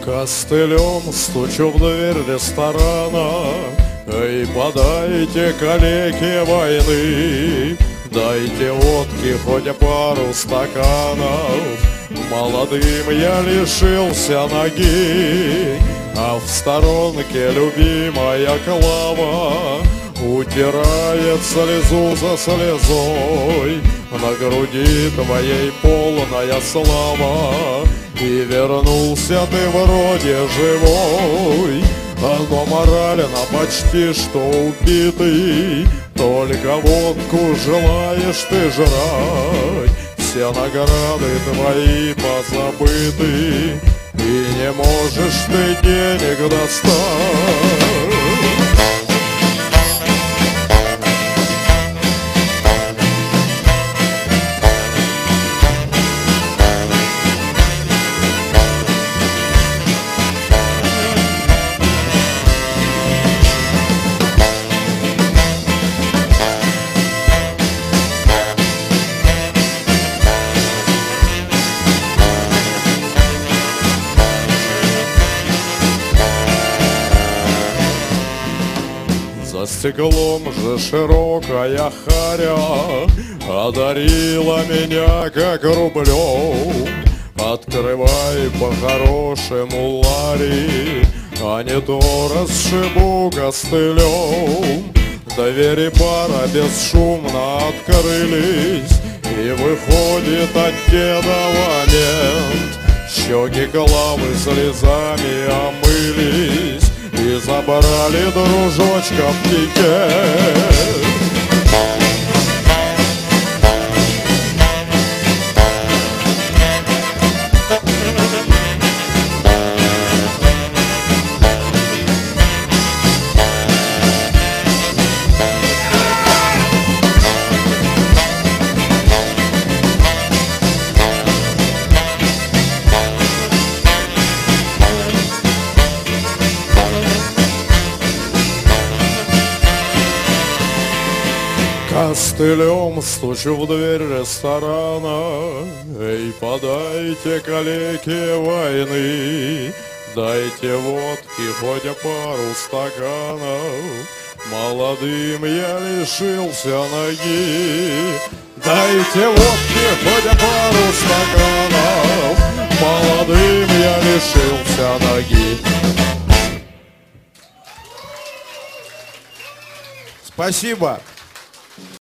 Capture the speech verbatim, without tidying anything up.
Костылем стучу в дверь ресторана: эй, подайте калеке войны, дайте водки хоть пару стаканов. Молодым я лишился ноги, а в сторонке любимая Клава утирает слезу за слезой. На груди твоей полная слава, и вернулся ты вроде живой, но морально почти что убитый. Только водку желаешь ты жрать, все награды твои позабыты, и не можешь ты денег достать. За стеклом же широкая харя одарила меня как рублем. Открывай по-хорошему, Ларри, а не то расшибу костылем. Двери пара бесшумно открылись, и выходит от деда момент. Щеки Клавы слезами омылись и забрали дружочка в пикет. Костылем стучу в дверь ресторана: эй, подайте калеке войны, дайте водки хоть пару стаканов. Молодым я лишился ноги, дайте водки хоть пару стаканов. Молодым я лишился ноги. Спасибо.